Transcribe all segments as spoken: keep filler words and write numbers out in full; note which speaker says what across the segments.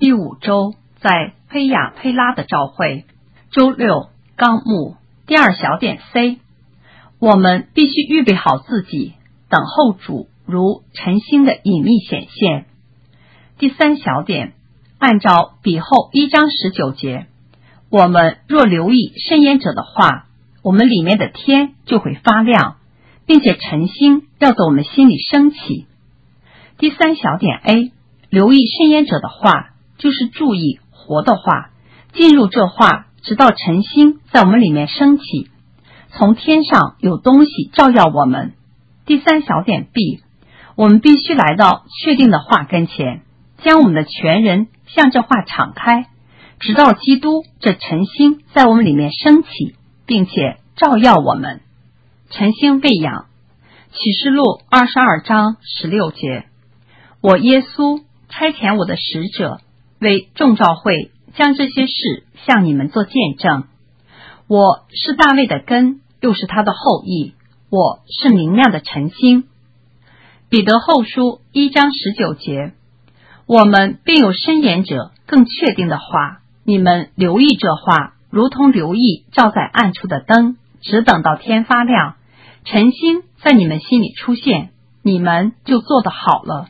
Speaker 1: 第五周在佩亚佩拉的召会。周六纲目第二小点 C， 我们必须预备好自己，等候主如晨星的隐秘显现。第三小点，按照比后一章十九节，我们若留意申言者的话，我们里面的天就会发亮，并且晨星要在我们心里升起。第三小点 A， 留意申言者的话，就是注意活的话，进入这话，直到晨星在我们里面升起，从天上有东西照耀我们。第三小点 B， 我们必须来到确定的话跟前，将我们的全人向这话敞开，直到基督这晨星在我们里面升起，并且照耀我们。晨星喂养，启示录二十二章十六节，我耶稣差遣我的使者，为众召会将这些事向你们做见证。我是大卫的根，又是他的后裔，我是明亮的晨星。彼得后书一章十九节，我们并有申言者更确定的话，你们留意这话，如同留意照在暗处的灯，只等到天发亮，晨星在你们心里出现，你们就做得好了。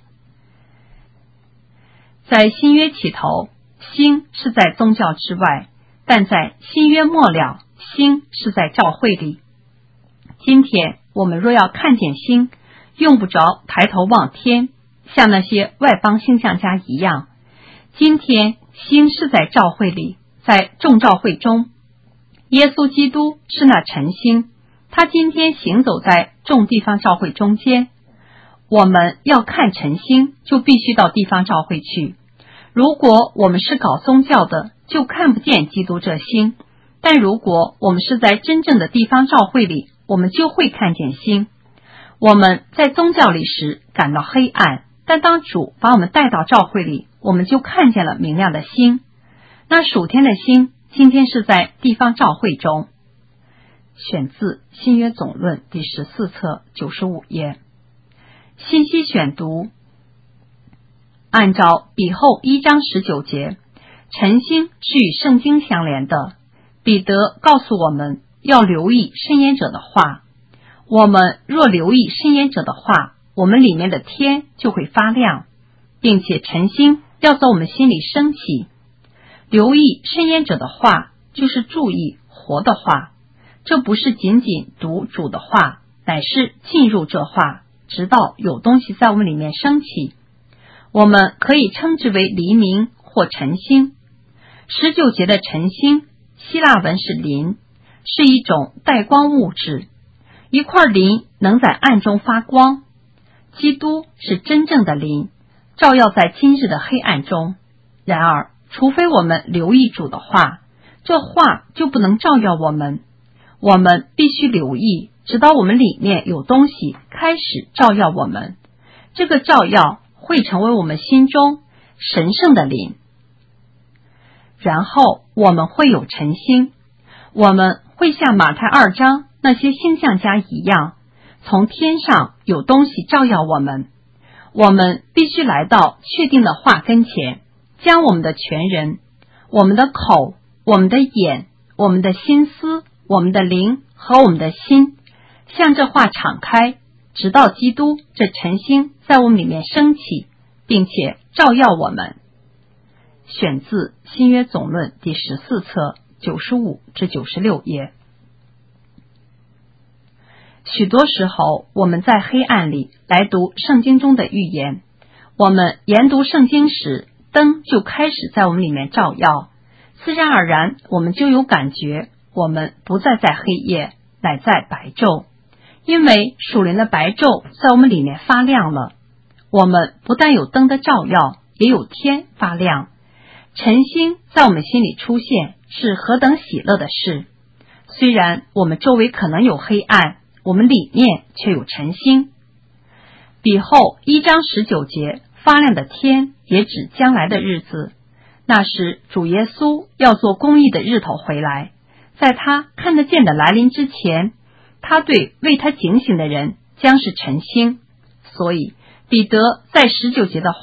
Speaker 1: 在新约起头，星是在宗教之外，但在新约末了，星是在教会里。今天我们若要看见星，用不着抬头望天，像那些外邦星象家一样。今天星是在教会里，在众教会中，耶稣基督是那晨星，他今天行走在众地方教会中间。我们要看晨星，就必须到地方教会去。如果我们是搞宗教的，就看不见基督这星，但如果我们是在真正的地方教会里，我们就会看见星。我们在宗教里时感到黑暗，但当主把我们带到教会里，我们就看见了明亮的星。那属天的星今天是在地方教会中。选自新约总论第十四册九十五页。信息选读，按照比后一章十九节，晨星是与圣经相连的。彼得告诉我们要留意申言者的话，我们若留意申言者的话，我们里面的天就会发亮，并且晨星要在我们心里升起。留意申言者的话，就是注意活的话，这不是仅仅读主的话，乃是进入这话，直到有东西在我们里面升起。我们可以称之为黎明或晨星。十九节的晨星，希腊文是磷，是一种带光物质。一块磷能在暗中发光。基督是真正的磷，照耀在今日的黑暗中。然而，除非我们留意主的话，这话就不能照耀我们。我们必须留意，直到我们里面有东西开始照耀我们。这个照耀会成为我们心中神圣的灵，然后我们会有晨星，我们会像马太二章那些星象家一样，从天上有东西照耀我们。我们必须来到确定的话跟前，将我们的全人，我们的口，我们的眼，我们的心思，我们的灵和我们的心，向这话敞开，直到基督这晨星在我们里面升起，并且照耀我们。选自新约总论第十四册九十五至九十六页。许多时候我们在黑暗里来读圣经中的预言，我们研读圣经时，灯就开始在我们里面照耀，自然而然我们就有感觉，我们不再在黑夜，乃在白昼。因为属灵的白昼在我们里面发亮了，我们不但有灯的照耀，也有天发亮。晨星在我们心里出现，是何等喜乐的事。虽然我们周围可能有黑暗，我们里面却有晨星。比后一章十九节，发亮的天也指将来的日子，那时主耶稣要做公义的日头回来，在他看得见的来临之前，他对为他警醒的人将是晨星。所以彼得在十九节的话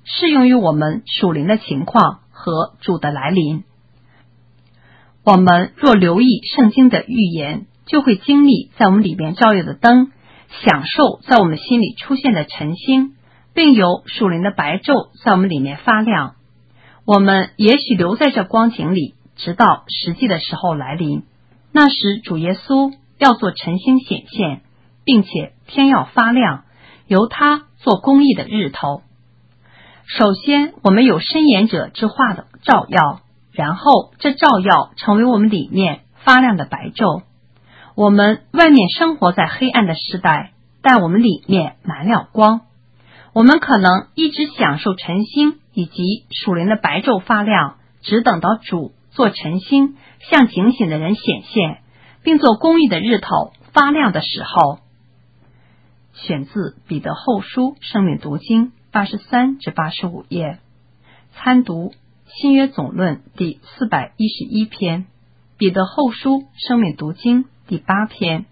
Speaker 1: 适用于我们属灵的情况和主的来临。我们若留意圣经的预言，就会经历在我们里面照耀的灯，享受在我们心里出现的晨星，并有属灵的白昼在我们里面发亮。我们也许留在这光景里，直到实际的时候来临，那时主耶稣要做晨星显现，并且天要发亮，由他做公义的日头。首先我们有申言者之话的照耀，然后这照耀成为我们里面发亮的白昼。我们外面生活在黑暗的时代，但我们里面满了光。我们可能一直享受晨星以及属灵的白昼发亮，只等到主做晨星向警醒的人显现，并做公义的日头发亮的时候。选自彼得后书生命读经八十三至八十五页，参读新约总论第四百一十一篇，彼得后书生命读经第八篇。